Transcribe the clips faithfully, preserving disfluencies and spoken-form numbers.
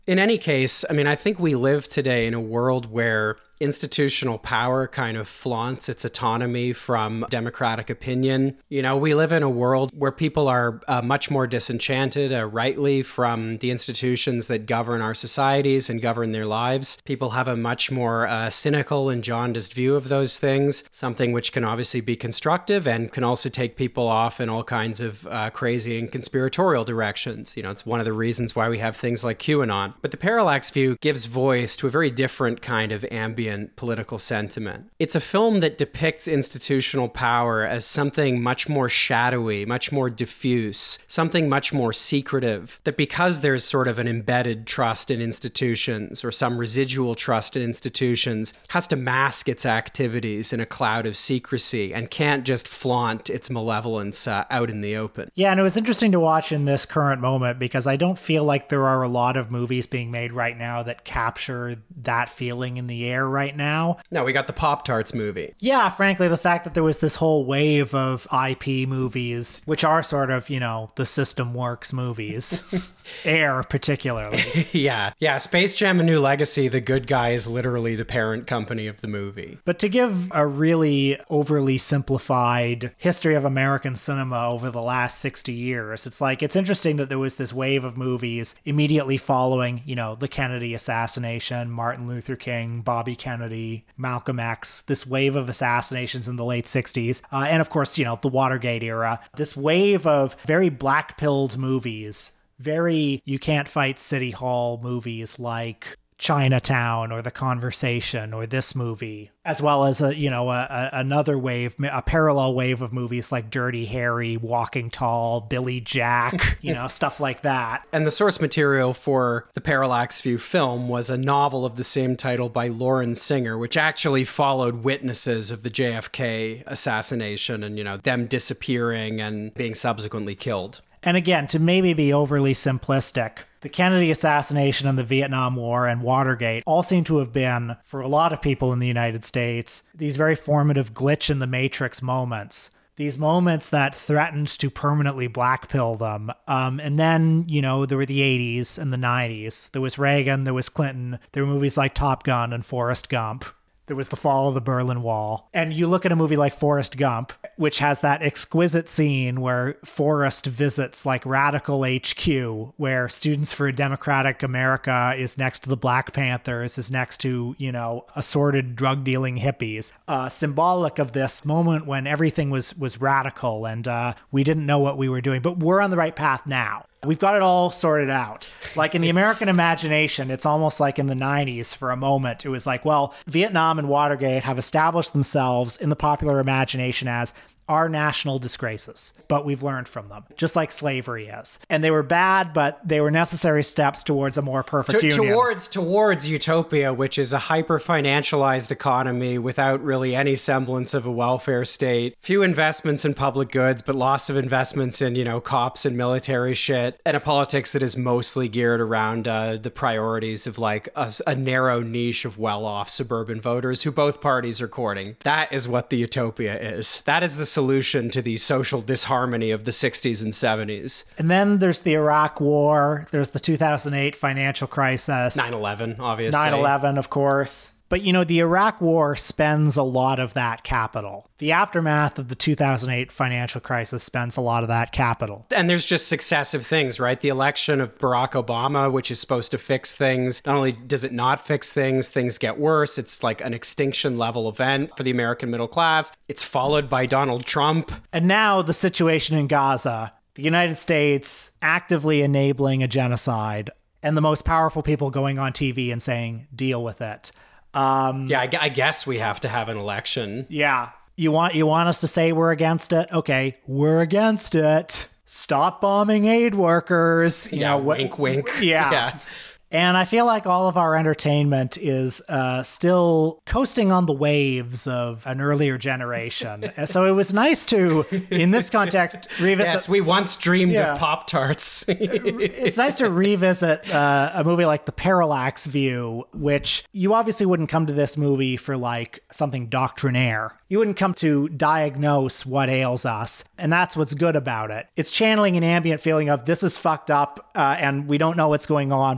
In any case, I mean, I think we live today in a world where institutional power kind of flaunts its autonomy from democratic opinion. You know, we live in a world where people are uh, much more disenchanted, uh, rightly, from the institutions that govern our societies and govern their lives. People have a much more uh, cynical and jaundiced view of those things, something which can obviously be constructive and can also take people off in all kinds of uh, crazy and conspiratorial directions. You know, it's one of the reasons why we have things like QAnon. But the parallax view gives voice to a very different kind of ambient political sentiment. It's a film that depicts institutional power as something much more shadowy, much more diffuse, something much more secretive, that because there's sort of an embedded trust in institutions or some residual trust in institutions, has to mask its activities in a cloud of secrecy and can't just flaunt its malevolence uh, out in the open. Yeah, and it was interesting to watch in this current moment because I don't feel like there are a lot of movies being made right now that capture that feeling in the air right now. No, we got the Pop-Tarts movie. Yeah, frankly, the fact that there was this whole wave of I P movies, which are sort of, you know, the system works movies. Air, particularly. yeah. Yeah, Space Jam: A New Legacy, the good guy is literally the parent company of the movie. But to give a really overly simplified history of American cinema over the last sixty years, it's like, it's interesting that there was this wave of movies immediately following, you know, the Kennedy assassination, Martin Luther King, Bobby Kennedy, Malcolm X, this wave of assassinations in the late sixties. Uh, and of course, you know, the Watergate era. This wave of very black-pilled movies, very you can't fight City Hall movies like Chinatown or The Conversation or this movie, as well as a you know a, a, another wave, a parallel wave of movies like Dirty Harry, Walking Tall, Billy Jack, you know, stuff like that. And the source material for the Parallax View film was a novel of the same title by Lauren Singer, which actually followed witnesses of the J F K assassination and, you know, them disappearing and being subsequently killed. And again, to maybe be overly simplistic, the Kennedy assassination and the Vietnam War and Watergate all seem to have been, for a lot of people in the United States, these very formative glitch in the matrix moments. These moments that threatened to permanently blackpill them. Um, and then, you know, there were the eighties and the nineties. There was Reagan, there was Clinton, there were movies like Top Gun and Forrest Gump. There was the fall of the Berlin Wall. And you look at a movie like Forrest Gump, which has that exquisite scene where Forrest visits like Radical H Q, where Students for a Democratic America is next to the Black Panthers, is next to, you know, assorted drug-dealing hippies. Uh, symbolic of this moment when everything was, was radical and uh, we didn't know what we were doing. But we're on the right path now. We've got it all sorted out. Like in the American imagination, it's almost like in the nineties for a moment. It was like, well, Vietnam and Watergate have established themselves in the popular imagination as are national disgraces, but we've learned from them, just like slavery is. And they were bad, but they were necessary steps towards a more perfect to, union. Towards, towards utopia, which is a hyper-financialized economy without really any semblance of a welfare state. Few investments in public goods, but lots of investments in, you know, cops and military shit. And a politics that is mostly geared around uh, the priorities of like a, a narrow niche of well-off suburban voters who both parties are courting. That is what the utopia is. That is the solution to the social disharmony of the sixties and seventies. And then there's the Iraq War. There's the two thousand eight financial crisis. nine eleven, obviously. nine eleven, of course. But, you know, the Iraq War spends a lot of that capital. The aftermath of the two thousand eight financial crisis spends a lot of that capital. And there's just successive things, right? The election of Barack Obama, which is supposed to fix things. Not only does it not fix things, things get worse. It's like an extinction level event for the American middle class. It's followed by Donald Trump. And now the situation in Gaza, the United States actively enabling a genocide, and the most powerful people going on T V and saying, deal with it. Um, yeah, I, I guess we have to have an election. Yeah. You want you want us to say we're against it? Okay, we're against it. Stop bombing aid workers. You yeah, know, what, wink, wink. Yeah. yeah. And I feel like all of our entertainment is uh, still coasting on the waves of an earlier generation. And so it was nice to, in this context, revisit... Yes, we once dreamed yeah. of Pop-Tarts. It's nice to revisit uh, a movie like The Parallax View, which you obviously wouldn't come to this movie for like something doctrinaire. You wouldn't come to diagnose what ails us. And that's what's good about it. It's channeling an ambient feeling of this is fucked up uh, and we don't know what's going on, but what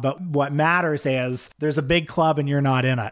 what matters is there's a big club and you're not in it.